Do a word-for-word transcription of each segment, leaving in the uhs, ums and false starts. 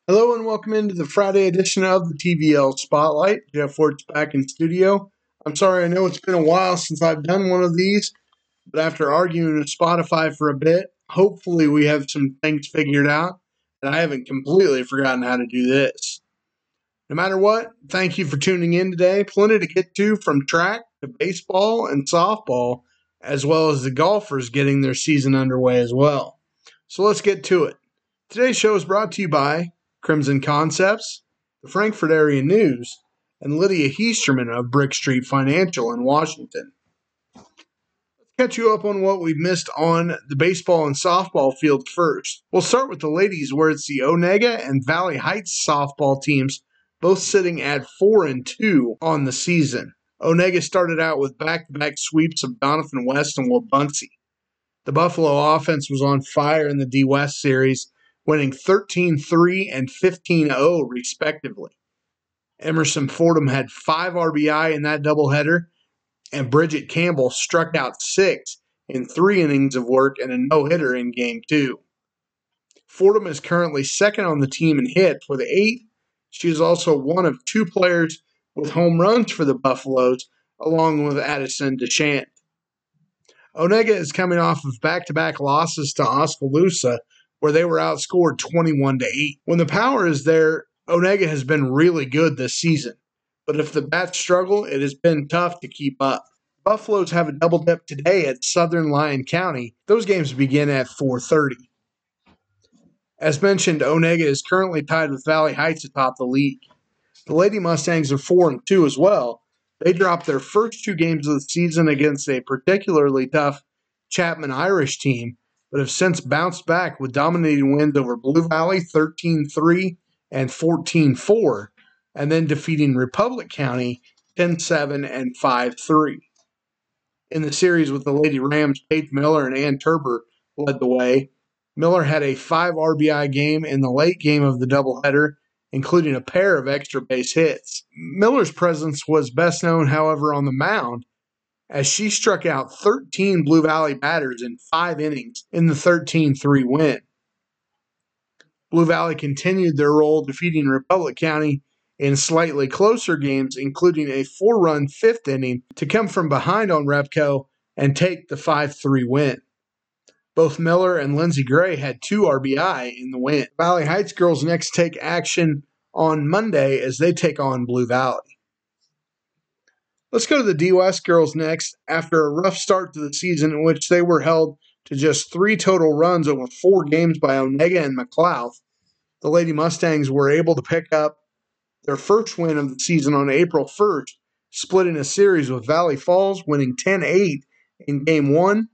Hello and welcome into the Friday edition of the T V L Spotlight. Jeff Wertz back in studio. I'm sorry, I know it's been a while since I've done one of these, but after arguing with Spotify for a bit, hopefully we have some things figured out, and I haven't completely forgotten how to do this. No matter what, thank you for tuning in today. Plenty to get to from track to baseball and softball, as well as the golfers getting their season underway as well. So let's get to it. Today's show is brought to you by Crimson Concepts, the Frankfurt Area News, and Lydia Heasterman of Brick Street Financial in Washington. Let's catch you up on what we've missed on the baseball and softball field first. We'll start with the ladies, where it's the Onega and Valley Heights softball teams, both sitting at four and two on the season. Onega started out with back-to-back sweeps of Doniphan West and Wabaunsee. The Buffalo offense was on fire in the D West series, winning thirteen three and fifteen oh respectively. Emerson Fordham had five R B I in that doubleheader, and Bridget Campbell struck out six in three innings of work and a no-hitter in Game two. Fordham is currently second on the team in hits with eight. She is also one of two players with home runs for the Buffaloes, along with Addison DeShant. Onega is coming off of back-to-back losses to Oskaloosa, where they were outscored twenty-one to eight. When the power is there, Onega has been really good this season. But if the bats struggle, it has been tough to keep up. Buffaloes have a double dip today at Southern Lyon County. Those games begin at four thirty. As mentioned, Onega is currently tied with Valley Heights atop the league. The Lady Mustangs are four and two as well. They dropped their first two games of the season against a particularly tough Chapman Irish team, but have since bounced back with dominating wins over Blue Valley thirteen three and fourteen four, and then defeating Republic County ten seven and five three. In the series with the Lady Rams, Paige Miller and Ann Turber led the way. Miller had a five R B I game in the late game of the doubleheader, including a pair of extra base hits. Miller's presence was best known, however, on the mound, as she struck out thirteen Blue Valley batters in five innings in the thirteen three win. Blue Valley continued their role, defeating Republic County in slightly closer games, including a four-run fifth inning to come from behind on Repco and take the five three win. Both Miller and Lindsey Gray had two R B I in the win. Valley Heights girls next take action on Monday as they take on Blue Valley. Let's go to the D West girls next. After a rough start to the season in which they were held to just three total runs over four games by Onega and McLouth, the Lady Mustangs were able to pick up their first win of the season on April first, splitting a series with Valley Falls, winning ten eight in Game one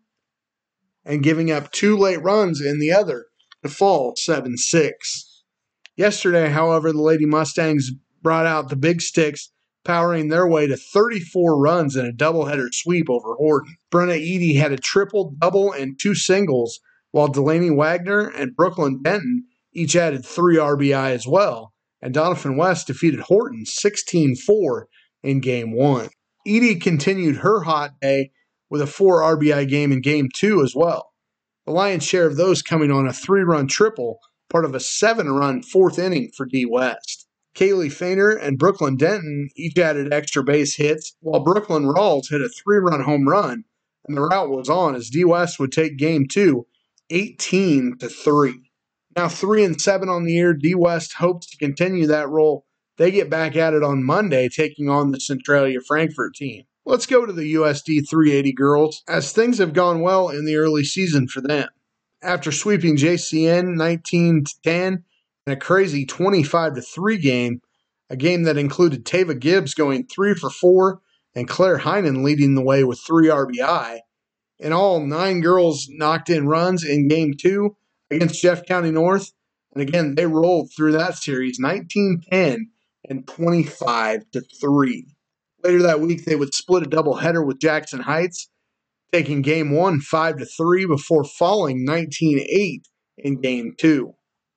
and giving up two late runs in the other to fall seven six. Yesterday, however, the Lady Mustangs brought out the big sticks, powering their way to thirty-four runs in a doubleheader sweep over Horton. Brenna Eady had a triple, double, and two singles, while Delaney Wagner and Brooklyn Denton each added three R B I as well, and Doniphan West defeated Horton sixteen four in Game one. Eady continued her hot day with a four R B I game in Game two as well. The lion's share of those coming on a three-run triple, part of a seven-run fourth inning for D West. Kaylee Fainer and Brooklyn Denton each added extra base hits, while Brooklyn Rawls hit a three-run home run, and the rout was on as D West would take Game two, eighteen to three. Now three and seven on the year, D West hopes to continue that role. They get back at it on Monday, taking on the Centralia Frankfurt team. Let's go to the U S D three eighty girls, as things have gone well in the early season for them. After sweeping J C N nineteen to ten in a crazy twenty-five to three game, a game that included Tava Gibbs going three for four and Claire Heinen leading the way with three R B I, in all, nine girls knocked in runs in Game two against Jeff County North, and again, they rolled through that series nineteen ten and twenty-five to three. Later that week, they would split a doubleheader with Jackson Heights, taking Game one five to three before falling nineteen eight in Game two.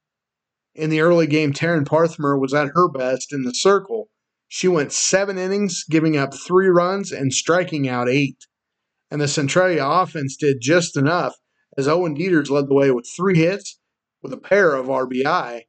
In the early game, Taryn Parthmer was at her best in the circle. She went seven innings, giving up three runs and striking out eight. And the Centralia offense did just enough, as Owen Dieters led the way with three hits with a pair of R B I,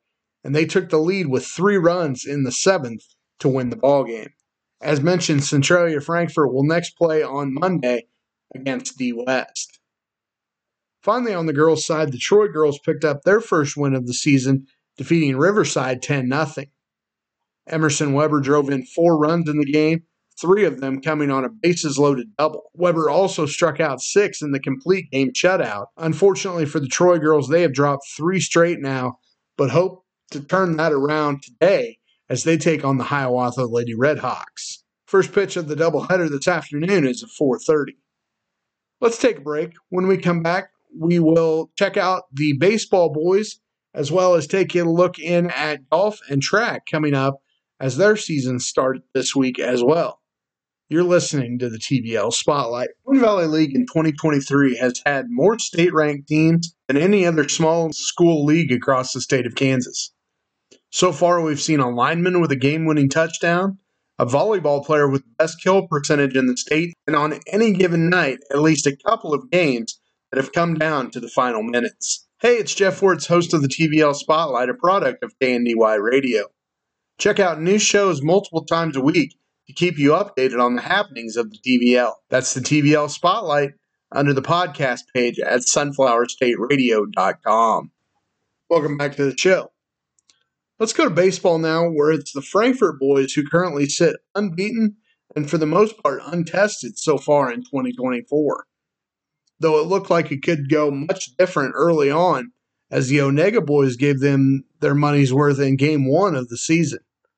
and they took the lead with three runs in the seventh to win the ballgame. As mentioned, Centralia Frankfort will next play on Monday against D West. Finally, on the girls' side, the Troy girls picked up their first win of the season, defeating Riverside ten nothing. Emerson Weber drove in four runs in the game, three of them coming on a bases-loaded double. Weber also struck out six in the complete game shutout. Unfortunately for the Troy girls, they have dropped three straight now, but hope to turn that around today as they take on the Hiawatha Lady Redhawks. First pitch of the doubleheader this afternoon is at four thirty. Let's take a break. When we come back, we will check out the baseball boys as well as take a look in at golf and track coming up as their season started this week as well. You're listening to the T V L Spotlight. Twin Valley League in twenty twenty-three has had more state-ranked teams than any other small school league across the state of Kansas. So far, we've seen a lineman with a game-winning touchdown, a volleyball player with the best kill percentage in the state, and on any given night, at least a couple of games that have come down to the final minutes. Hey, it's Jeff Wirtz, host of the T V L Spotlight, a product of K N D Y Radio. Check out new shows multiple times a week to keep you updated on the happenings of the T V L. That's the T V L Spotlight under the podcast page at sunflower state radio dot com. Welcome back to the show. Let's go to baseball now, where it's the Frankfort boys who currently sit unbeaten and for the most part untested so far in twenty twenty-four. Though it looked like it could go much different early on, as the Onega boys gave them their money's worth in game one of the season.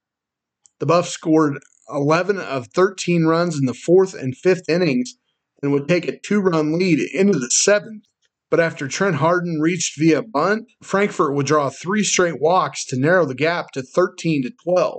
The Buffs scored eleven of thirteen runs in the fourth and fifth innings and would take a two-run lead into the seventh. But after Trent Harden reached via bunt, Frankfort would draw three straight walks to narrow the gap to thirteen to twelve.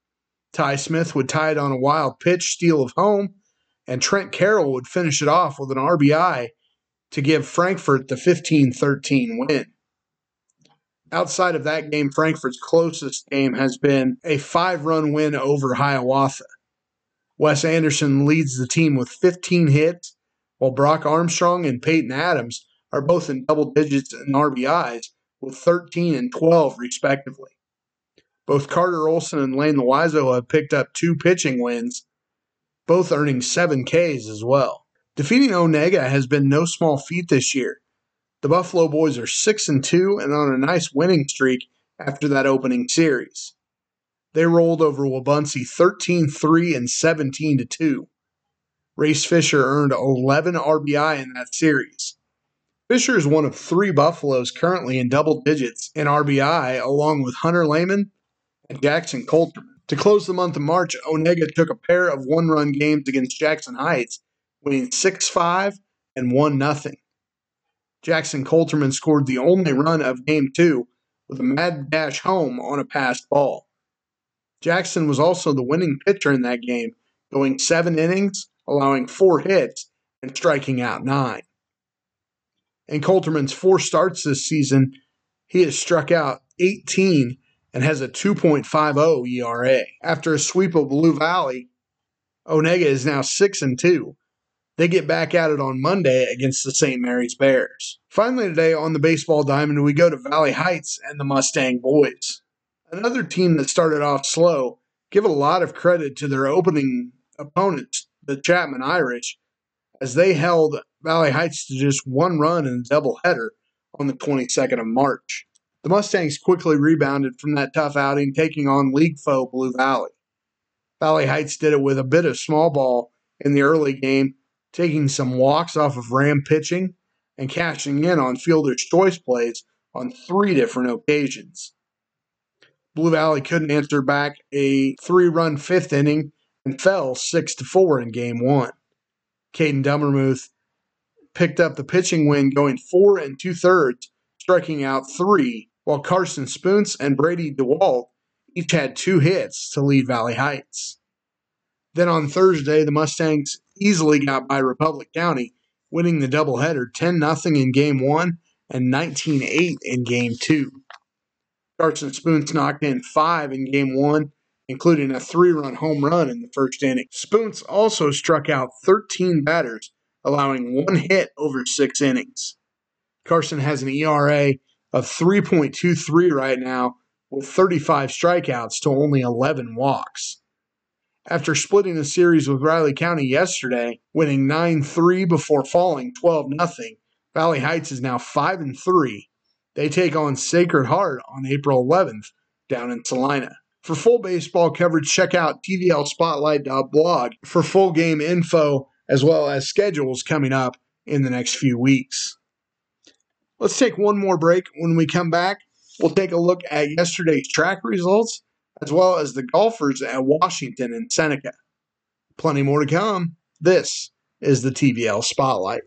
Ty Smith would tie it on a wild pitch steal of home, and Trent Carroll would finish it off with an R B I to give Frankfort the fifteen thirteen win. Outside of that game, Frankfort's closest game has been a five-run win over Hiawatha. Wes Anderson leads the team with fifteen hits, while Brock Armstrong and Peyton Adams are both in double digits in R B Is with thirteen and twelve respectively. Both Carter Olson and Lane Loizo have picked up two pitching wins, both earning seven Ks as well. Defeating Onega has been no small feat this year. The Buffalo boys are six and two and on a nice winning streak after that opening series. They rolled over Wabaunsee thirteen three and seventeen to two. Race Fisher earned eleven R B I in that series. Fisher is one of three Buffaloes currently in double digits in R B I, along with Hunter Lehman and Jackson Coulterman. To close the month of March, Onega took a pair of one-run games against Jackson Heights, winning six five and one nothing. Jackson Coulterman scored the only run of Game two with a mad dash home on a passed ball. Jackson was also the winning pitcher in that game, going seven innings, allowing four hits, and striking out nine. In Coulterman's four starts this season, he has struck out eighteen and has a two point five oh E R A. After a sweep of Blue Valley, Onega is now six and two. They get back at it on Monday against the Saint Mary's Bears. Finally today on the baseball diamond, we go to Valley Heights and the Mustang boys. Another team that started off slow. Give a lot of credit to their opening opponents, the Chapman Irish, as they held Valley Heights to just one run in a doubleheader on the twenty-second of March. The Mustangs quickly rebounded from that tough outing, taking on league foe Blue Valley. Valley Heights did it with a bit of small ball in the early game, taking some walks off of Ram pitching and cashing in on fielder's choice plays on three different occasions. Blue Valley couldn't answer back a three-run fifth inning and fell six to four in game one. Caden Dummermuth picked up the pitching win, going four and two-thirds, striking out three, while Carson Spoons and Brady DeWalt each had two hits to lead Valley Heights. Then on Thursday, the Mustangs easily got by Republic County, winning the doubleheader ten nothing in game one and nineteen eight in game two. Carson Spoons knocked in five in game one, including a three-run home run in the first inning. Spoons also struck out thirteen batters, allowing one hit over six innings. Carson has an E R A of three point two three right now, with thirty-five strikeouts to only eleven walks. After splitting the series with Riley County yesterday, winning nine three before falling twelve nothing, Valley Heights is now five and three. They take on Sacred Heart on April eleventh down in Salina. For full baseball coverage, check out T V L Spotlight dot blog for full game info as well as schedules coming up in the next few weeks. Let's take one more break. When we come back, we'll take a look at yesterday's track results as well as the golfers at Washington and Seneca. Plenty more to come. This is the T V L Spotlight.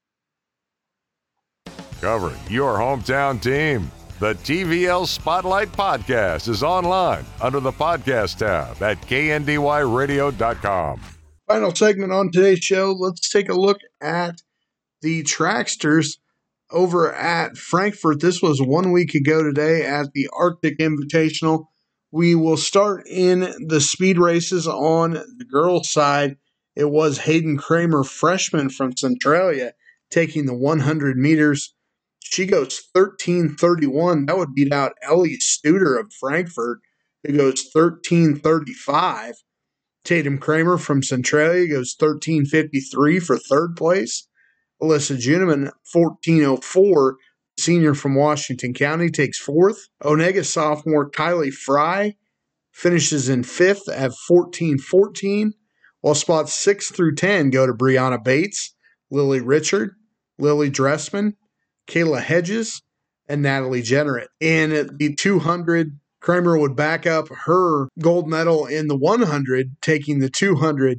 Covering your hometown team. The T V L Spotlight Podcast is online under the podcast tab at K N D Y radio dot com. Final segment on today's show. Let's take a look at the Tracksters over at Frankfort. This was one week ago today at the Arctic Invitational. We will start in the speed races on the girls' side. It was Hayden Kramer, freshman from Centralia, taking the one hundred meters. She goes thirteen thirty-one. That would beat out Ellie Studer of Frankfort, who goes thirteen thirty-five. Tatum Kramer from Centralia goes thirteen fifty-three for third place. Alyssa Juneman, fourteen oh four. Senior from Washington County, takes fourth. Onega sophomore Kylie Fry finishes in fifth at fourteen fourteen, while spots six through ten go to Brianna Bates, Lily Richard, Lily Dressman, Kayla Hedges, and Natalie Jenneret. In the two hundred, Kramer would back up her gold medal in the one hundred, taking the two hundred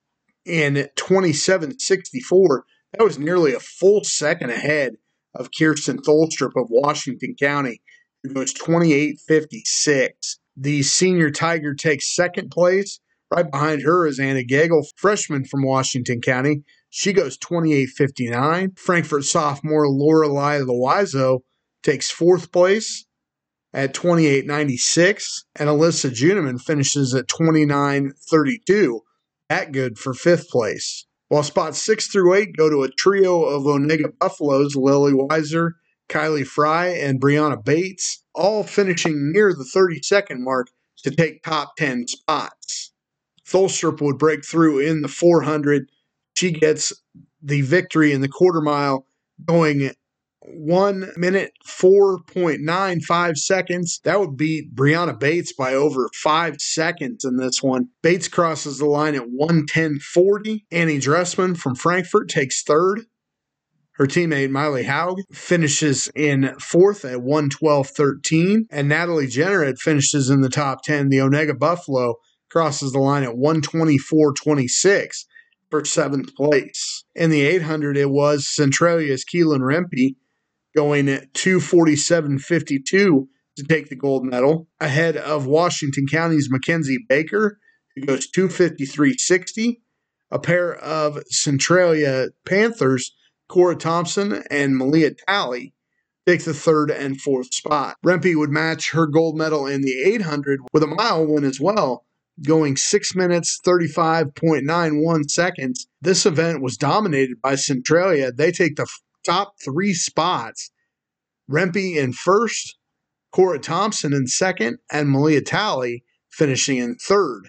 in twenty-seven sixty-four. That was nearly a full second ahead of Kirsten Tholstrup of Washington County, who goes twenty-eight fifty-six. The senior Tiger takes second place. Right behind her is Anna Gagel, freshman from Washington County. She goes twenty-eight fifty-nine. Frankfort sophomore Lorelei Loizo takes fourth place at twenty-eight ninety-six. And Alyssa Juneman finishes at twenty-nine thirty-two. That good for fifth place. While spots six through eight go to a trio of Onega Buffaloes, Lily Weiser, Kylie Fry, and Brianna Bates, all finishing near the thirty-second mark to take top ten spots. Tholstrup would break through in the four hundred. She gets the victory in the quarter mile, going one minute, four point nine five seconds. That would beat Brianna Bates by over five seconds in this one. Bates crosses the line at one ten forty. Annie Dressman from Frankfort takes third. Her teammate Miley Haug finishes in fourth at one twelve thirteen. And Natalie Jenneret finishes in the top ten. The Onega Buffalo crosses the line at one twenty-four twenty-six for seventh place. In the eight hundred, it was Centralia's Keelan Rempe going at two forty-seven fifty-two to take the gold medal, ahead of Washington County's Mackenzie Baker, who goes two fifty-three sixty. A pair of Centralia Panthers, Cora Thompson and Malia Talley, take the third and fourth spot. Rempe would match her gold medal in the eight hundred with a mile win as well, going six minutes, thirty-five point nine one seconds. This event was dominated by Centralia. They take the top three spots. Rempe in first, Cora Thompson in second, and Malia Talley finishing in third.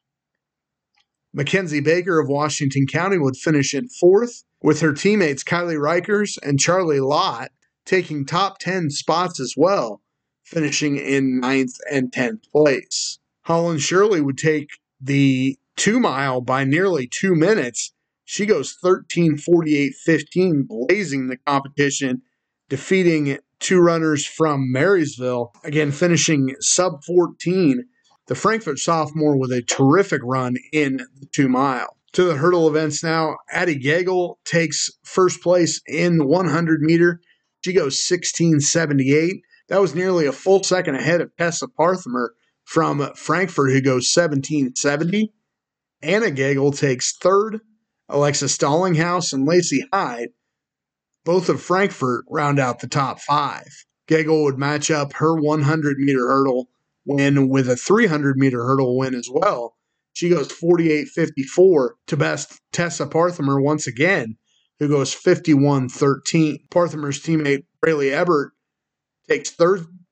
Mackenzie Baker of Washington County would finish in fourth, with her teammates Kylie Rikers and Charlie Lott taking top ten spots as well, finishing in ninth and tenth place. Holland Shirley would take the two mile by nearly two minutes. She goes thirteen forty-eight fifteen, blazing the competition, defeating two runners from Marysville, again finishing sub fourteen. The Frankfort sophomore with a terrific run in the two mile. To the hurdle events now, Addie Gagel takes first place in the one hundred meter. She goes sixteen seventy-eight. That was nearly a full second ahead of Tessa Parthimer from Frankfort, who goes seventeen seventy. Anna Gagel takes third. Alexa Stallinghouse and Lacey Hyde, both of Frankfort, round out the top five. Gagel would match up her one hundred meter hurdle win with a three hundred meter hurdle win as well. She goes forty-eight fifty-four to best Tessa Parthimer once again, who goes fifty-one thirteen. Parthimer's teammate Braylee Ebert takes third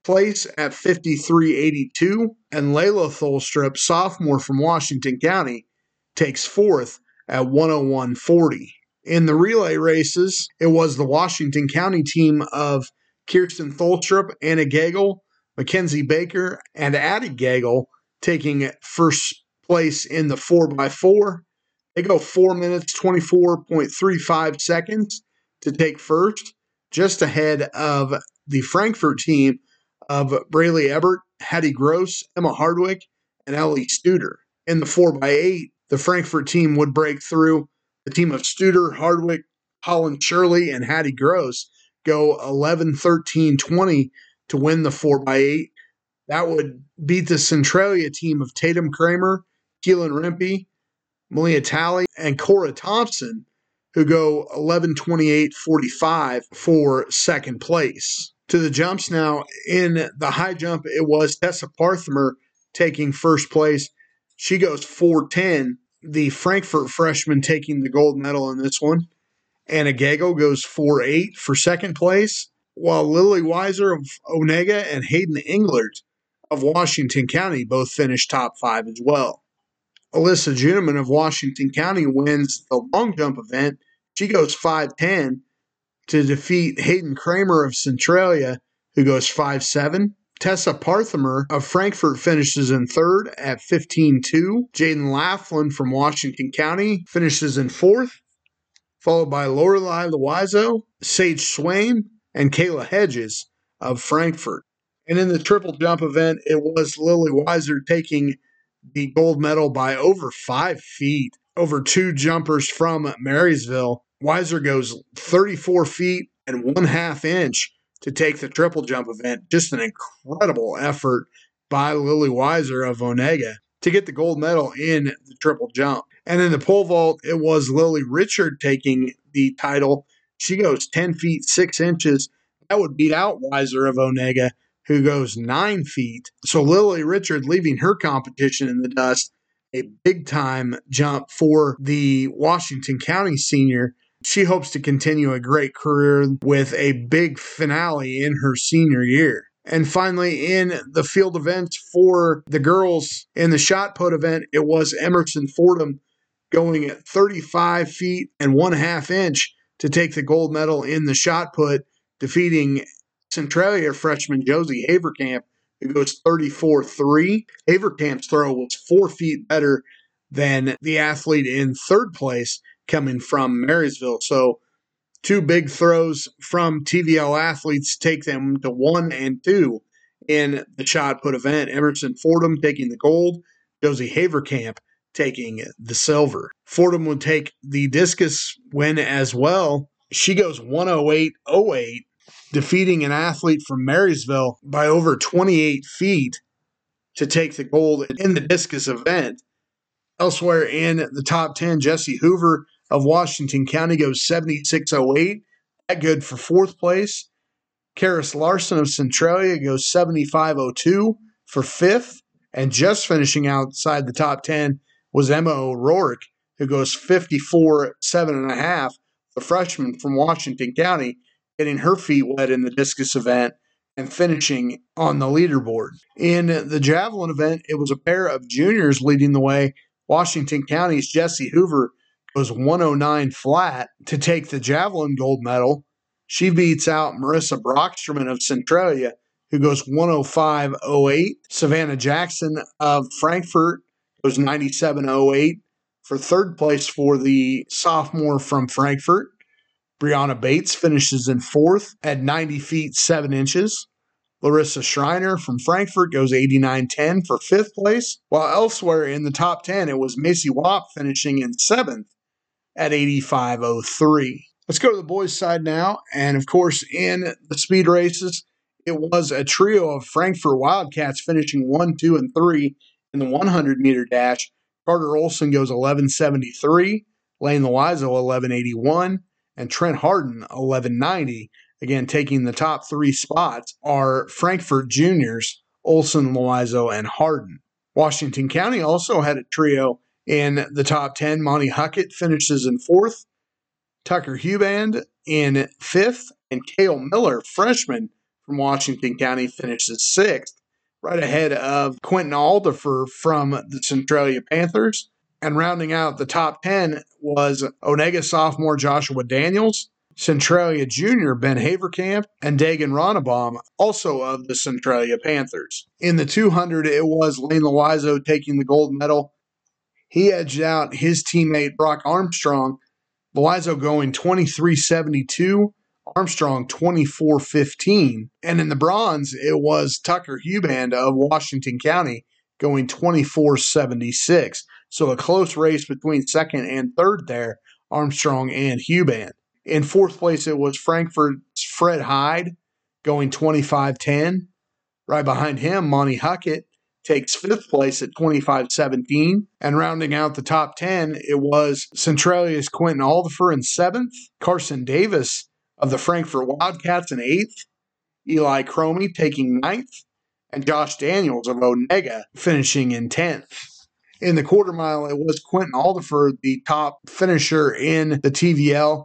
place at fifty-three eighty-two, and Layla Tholstrup, sophomore from Washington County, takes fourth at one oh one forty. In the relay races, it was the Washington County team of Kirsten Tholstrup, Anna Gagel, Mackenzie Baker, and Addie Gagel taking first place in the four by four. They go four minutes, twenty-four point three five seconds to take first, just ahead of the Frankfort team of Braylee Ebert, Hattie Gross, Emma Hardwick, and Ellie Studer. In the four by eight, the Frankfort team would break through. The team of Studer, Hardwick, Holland Shirley, and Hattie Gross go eleven thirteen twenty to win the four by eight. That would beat the Centralia team of Tatum Kramer, Keelan Rempe, Malia Talley, and Cora Thompson, who go eleven twenty-eight forty-five for second place. To the jumps now, in the high jump, it was Tessa Parthimer taking first place. She goes four ten. The Frankfort freshman taking the gold medal in this one. Anna Gagel goes four eight for second place, while Lily Weiser of Onega and Hayden Englert of Washington County both finished top five as well. Alyssa Juneman of Washington County wins the long jump event. She goes five ten to defeat Hayden Kramer of Centralia, who goes five seven. Tessa Parthimer of Frankfort finishes in third at fifteen two. Jaden Laughlin from Washington County finishes in fourth, followed by Lorelei Loiseau, Sage Swain, and Kayla Hedges of Frankfort. And in the triple jump event, it was Lily Weiser taking the gold medal by over five feet over two jumpers from Marysville. Weiser goes thirty-four feet and one half inch to take the triple jump event. Just an incredible effort by Lily Weiser of Onega to get the gold medal in the triple jump. And in the pole vault, it was Lily Richard taking the title. She goes ten feet six inches. That would beat out Weiser of Onega, who goes nine feet. So Lily Richard leaving her competition in the dust. A big-time jump for the Washington County senior. She hopes to continue a great career with a big finale in her senior year. And finally, in the field events for the girls in the shot put event, it was Emerson Fordham going at thirty-five feet and one half inch to take the gold medal in the shot put, defeating Centralia freshman Josie Haverkamp, who goes thirty-four three. Haverkamp's throw was four feet better than the athlete in third place coming from Marysville. So two big throws from T V L athletes take them to one and two in the shot put event. Emerson Fordham taking the gold, Josie Haverkamp taking the silver. Fordham would take the discus win as well. She goes one oh eight oh eight, defeating an athlete from Marysville by over twenty-eight feet to take the gold in the discus event. Elsewhere in the top ten, Jesse Hoover of Washington County goes seventy-six oh eight. That good for fourth place. Karis Larson of Centralia goes seventy-five oh two for fifth. And just finishing outside the top ten was Emma O'Rourke, who goes fifty-four seven and a half. The freshman from Washington County, getting her feet wet in the discus event and finishing on the leaderboard. In the javelin event, it was a pair of juniors leading the way. Washington County's Jesse Hoover goes one oh nine flat to take the javelin gold medal. She beats out Marissa Brockstrom of Centralia, who goes one oh five oh eight. Savannah Jackson of Frankfort goes ninety-seven oh eight for third place for the sophomore from Frankfort. Brianna Bates finishes in fourth at ninety feet seven inches. Larissa Schreiner from Frankfort goes eighty-nine ten for fifth place, while elsewhere in the top ten, it was Macy Wapp finishing in seventh at eighty-five oh three. Let's go to the boys' side now, and of course, in the speed races, it was a trio of Frankfort Wildcats finishing one, two, and three in the hundred meter dash. Carter Olson goes eleven seventy-three, Lane Loiseau eleven eighty-one, and Trent Harden eleven ninety. Again, taking the top three spots are Frankfort juniors, Olson, Loiseau, and Harden. Washington County also had a trio in the top ten. Monty Huckett finishes in fourth, Tucker Huband in fifth, and Cale Miller, freshman from Washington County finishes sixth, right ahead of Quentin Alderfer from the Centralia Panthers. And rounding out the top ten was Onega sophomore Joshua Daniels, Centralia junior Ben Haverkamp, and Dagan Ronnebaum, also of the Centralia Panthers. In the two hundred, it was Lane Loizo taking the gold medal. He edged out his teammate Brock Armstrong, Loizo going twenty-three seventy-two, Armstrong twenty-four fifteen. And in the bronze, it was Tucker Huband of Washington County going twenty-four seventy-six. So a close race between second and third there, Armstrong and Huband. In fourth place, it was Frankfurt's Fred Hyde going twenty-five ten. Right behind him, Monty Huckett takes fifth place at twenty-five seventeen. And rounding out the top ten, it was Centralia's Quentin Alderfer in seventh, Carson Davis of the Frankfurt Wildcats in eighth, Eli Cromie taking ninth, and Josh Daniels of Onega finishing in tenth. In the quarter mile, it was Quentin Alderfer, the top finisher in the T V L.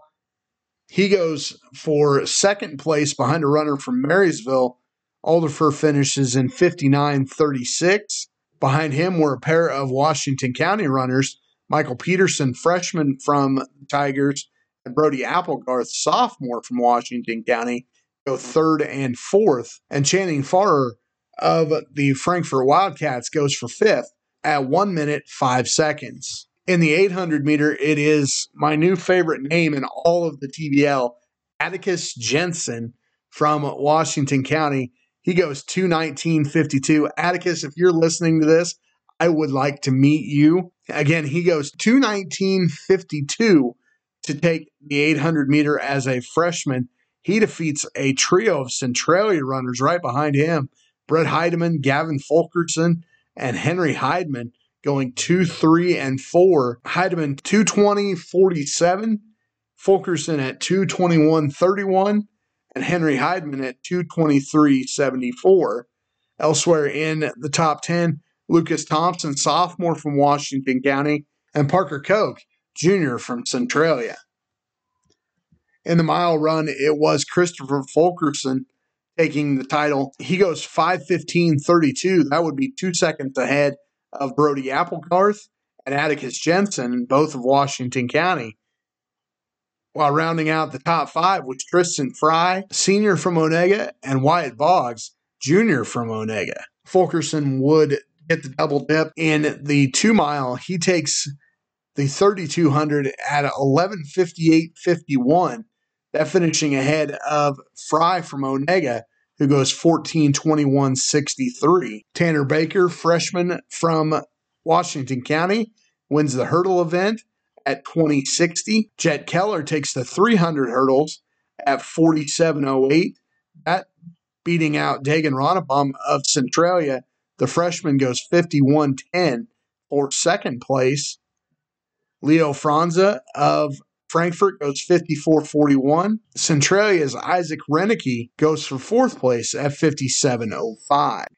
He goes for second place behind a runner from Marysville. Alderfer finishes in fifty-nine thirty-six. Behind him were a pair of Washington County runners, Michael Peterson, freshman from the Tigers, and Brody Applegarth, sophomore from Washington County, go third and fourth. And Channing Farrer of the Frankfurt Wildcats goes for fifth at one minute, five seconds. In the eight hundred meter, it is my new favorite name in all of the T V L, Atticus Jensen from Washington County. He goes two nineteen fifty-two. Atticus, if you're listening to this, I would like to meet you. Again, he goes two nineteen fifty-two to take the eight hundred meter as a freshman. He defeats a trio of Centralia runners right behind him, Brett Heidemann, Gavin Fulkerson, and Henry Heidemann, going two, three, and four. Heidemann two twenty forty-seven, Fulkerson at two twenty-one thirty-one, and Henry Heidemann at two twenty-three seventy-four. Elsewhere in the top ten, Lucas Thompson, sophomore from Washington County, and Parker Koch, junior from Centralia. In the mile run, it was Christopher Fulkerson taking the title. He goes five fifteen thirty-two. That would be two seconds ahead of Brody Applegarth and Atticus Jensen, both of Washington County. While rounding out the top five was Tristan Fry, senior from Onega, and Wyatt Boggs, junior from Onega. Fulkerson would get the double dip in the two mile. He takes the thirty-two hundred at eleven fifty-eight fifty-one. That finishing ahead of Fry from Onega, who goes fourteen twenty-one sixty-three. Tanner Baker, freshman from Washington County, wins the hurdle event at twenty sixty. Jet Keller takes the three hundred hurdles at forty-seven oh eight. That beating out Dagan Ronnebaum of Centralia. The freshman goes fifty-one ten for second place. Leo Franza of Frankfurt goes fifty-four forty-one. Centralia's Isaac Renicky goes for fourth place at fifty-seven oh five.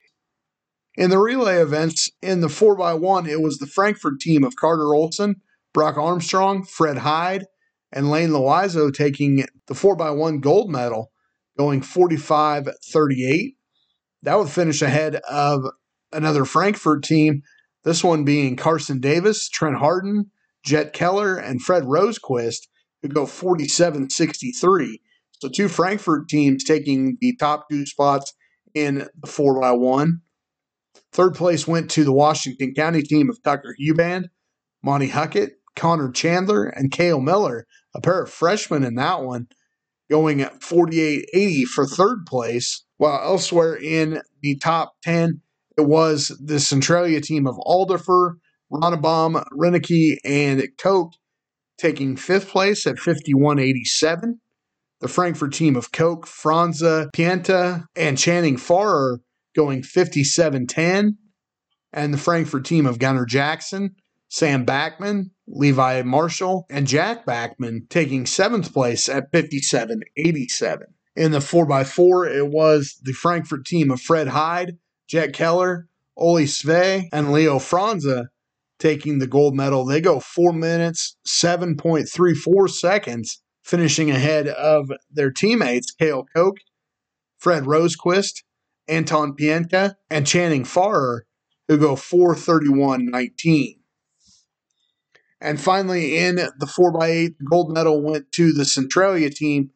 In the relay events, in the four by one, it was the Frankfurt team of Carter Olson, Brock Armstrong, Fred Hyde, and Lane Loizo taking the four by one gold medal, going forty-five thirty-eight. That would finish ahead of another Frankfurt team, this one being Carson Davis, Trent Harden, Jet Keller, and Fred Rosequist, who go forty-seven sixty-three. So two Frankfurt teams taking the top two spots in the four by one. Third place went to the Washington County team of Tucker Huband, Monty Huckett, Connor Chandler, and Cale Miller, a pair of freshmen in that one, going at forty-eight eighty for third place. While elsewhere in the top ten, it was the Centralia team of Alderfer, Ronnebaum, Renicky, and Koch taking fifth place at fifty-one eighty-seven. The Frankfurt team of Koch, Franza, Pienta, and Channing Farrer going fifty-seven ten. And the Frankfurt team of Gunnar Jackson, Sam Backman, Levi Marshall, and Jack Backman taking seventh place at fifty-seven eighty-seven. In the four by four, it was the Frankfurt team of Fred Hyde, Jet Keller, Oli Sve, and Leo Franza taking the gold medal. They go four minutes, seven point three four seconds, finishing ahead of their teammates, Cale Koch, Fred Rosequist, Anton Pienka, and Channing Farrer, who go four thirty-one nineteen. And finally, in the four by eight, the gold medal went to the Centralia team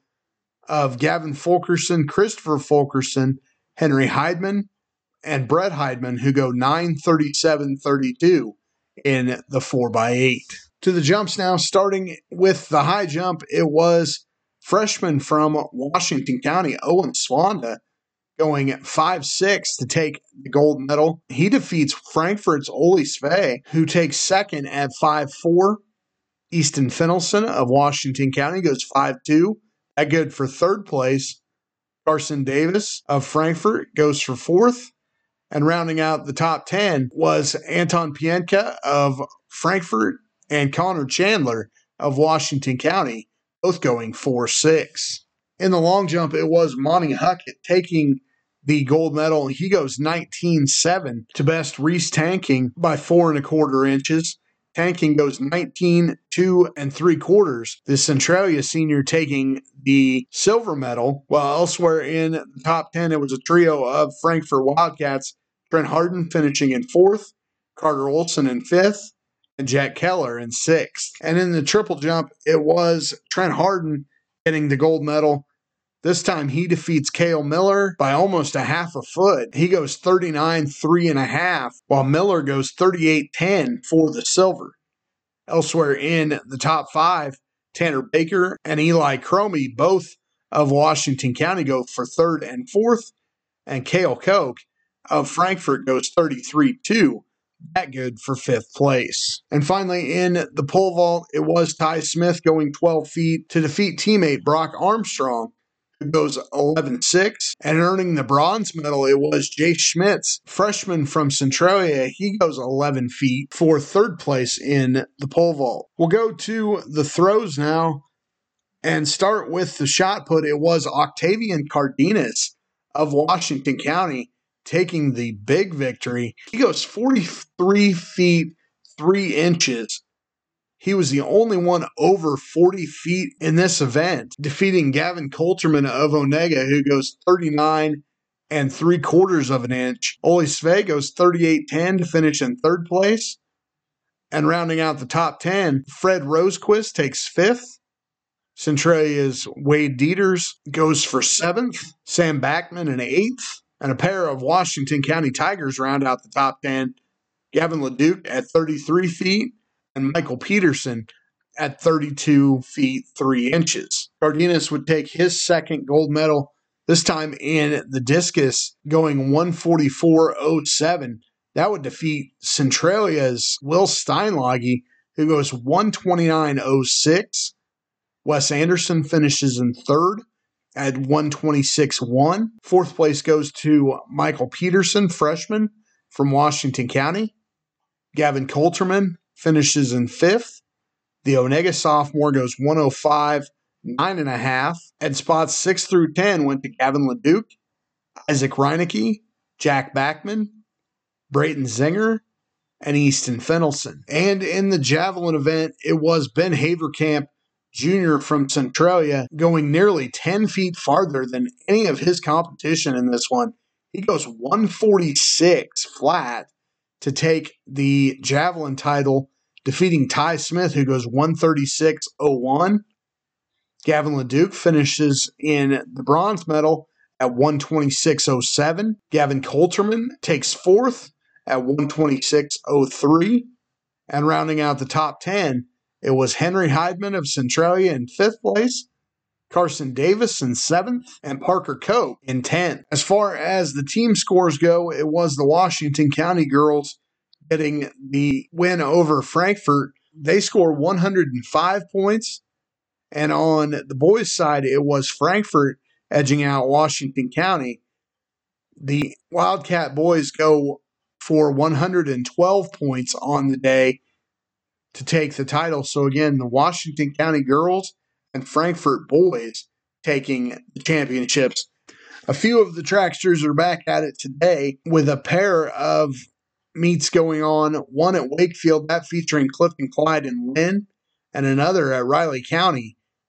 of Gavin Fulkerson, Christopher Fulkerson, Henry Heidman, and Brett Heidman, who go nine thirty-seven thirty-two in the four by eight. To the jumps now, starting with the high jump, it was freshman from Washington County, Owen Swanda, going five six to take the gold medal. He defeats Frankfurt's Oli Sve, who takes second at five four. Easton Finelson of Washington County goes five two. That good for third place. Carson Davis of Frankfurt goes for fourth. And rounding out the top ten was Anton Pienka of Frankfurt and Connor Chandler of Washington County, both going four six. In the long jump, it was Monty Huckett taking the gold medal. He goes nineteen seven to best Reese Tanking by four and a quarter inches. Tanking goes nineteen two and three quarters. The Centralia senior taking the silver medal, while elsewhere in the top ten, it was a trio of Frankfurt Wildcats. Trent Harden finishing in fourth, Carter Olson in fifth, and Jack Keller in sixth. And in the triple jump, it was Trent Harden getting the gold medal. This time he defeats Cale Miller by almost a half a foot. He goes thirty-nine three and a half, while Miller goes thirty-eight ten for the silver. Elsewhere in the top five, Tanner Baker and Eli Cromie, both of Washington County, go for third and fourth, and Cale Koch of Frankfurt goes thirty-three two. That good for fifth place. And finally, in the pole vault, it was Ty Smith going twelve feet to defeat teammate Brock Armstrong, who goes eleven six. And earning the bronze medal, it was Jay Schmitz, freshman from Centralia. He goes eleven feet for third place in the pole vault. We'll go to the throws now and start with the shot put. It was Octavian Cardenas of Washington County taking the big victory. He goes forty-three feet three inches. He was the only one over forty feet in this event, defeating Gavin Coulterman of Onega, who goes thirty-nine and three quarters of an inch. Oli Sve goes thirty-eight ten to finish in third place. And rounding out the top ten, Fred Rosequist takes fifth. Centralia's Wade Dieters goes for seventh. Sam Backman in eighth. And a pair of Washington County Tigers round out the top ten. Gavin LeDuc at thirty-three feet and Michael Peterson at thirty-two feet three inches. Cardenas would take his second gold medal, this time in the discus, going one forty-four oh seven. That would defeat Centralia's Will Steinlage, who goes one twenty-nine oh six. Wes Anderson finishes in third at one twenty-six one. Fourth place goes to Michael Peterson, freshman from Washington County. Gavin Coulterman finishes in fifth. The Onega sophomore goes one oh five nine and a half. And spots six through ten went to Gavin LeDuc, Isaac Reinecke, Jack Backman, Brayton Zinger, and Easton Finelson. And in the javelin event, it was Ben Haverkamp Junior from Centralia, going nearly ten feet farther than any of his competition in this one. He goes one forty-six flat to take the javelin title, defeating Ty Smith, who goes one thirty-six oh one. Gavin LeDuc finishes in the bronze medal at one twenty-six oh seven. Gavin Coulterman takes fourth at one twenty-six oh three. And rounding out the top ten, it was Henry Heidman of Centralia in fifth place, Carson Davis in seventh, and Parker Koch in tenth. As far as the team scores go, it was the Washington County girls getting the win over Frankfurt. They scored one hundred five points, and on the boys' side, it was Frankfurt edging out Washington County. The Wildcat boys go for one hundred twelve points on the day to take the title. So again, the Washington County girls and Frankfurt boys taking the championships. A few of the tracksters are back at it today with a pair of meets going on, one at Wakefield, that featuring Clifton Clyde and Lynn, and another at Riley County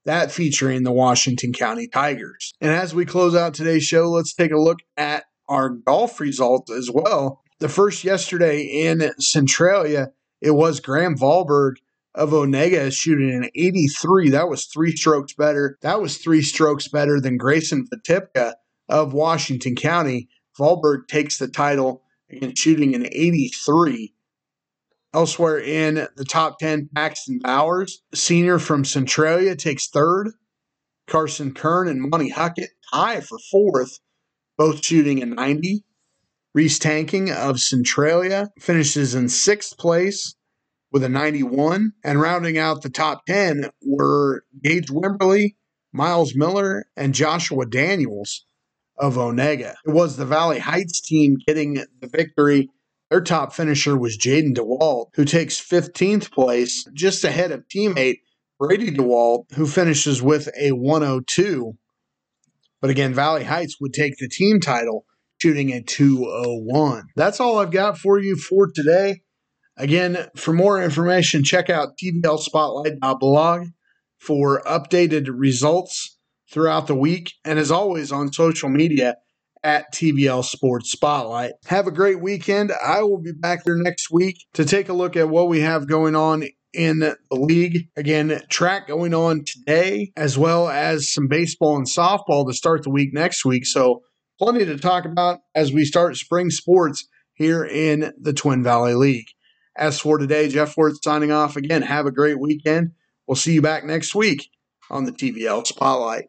that featuring the Washington County Tigers. And as we close out today's show, let's take a look at our golf results as well. The first yesterday in Centralia, it was Graham Wahlberg of Onega shooting an eighty-three. That was three strokes better. That was three strokes better than Grayson Fatipka of Washington County. Wahlberg takes the title again, shooting an eighty-three. Elsewhere in the top ten, Paxton Bowers, senior from Centralia, takes third. Carson Kern and Monty Huckett tie for fourth, both shooting a ninety. Reese Tanking of Centralia finishes in sixth place with a ninety-one. And rounding out the top ten were Gage Wimberly, Miles Miller, and Joshua Daniels of Onega. It was the Valley Heights team getting the victory. Their top finisher was Jaden DeWalt, who takes fifteenth place, just ahead of teammate Brady DeWalt, who finishes with a one oh two. But again, Valley Heights would take the team title, shooting a two oh one. That's all I've got for you for today. Again, for more information, check out T V L spotlight dot blog for updated results throughout the week. And as always, on social media, at T V L Sports Spotlight. Have a great weekend. I will be back here next week to take a look at what we have going on in the league. Again, track going on today, as well as some baseball and softball to start the week next week. So plenty to talk about as we start spring sports here in the Twin Valley League. As for today, Jeff Worth signing off. Again, have a great weekend. We'll see you back next week on the T V L Spotlight.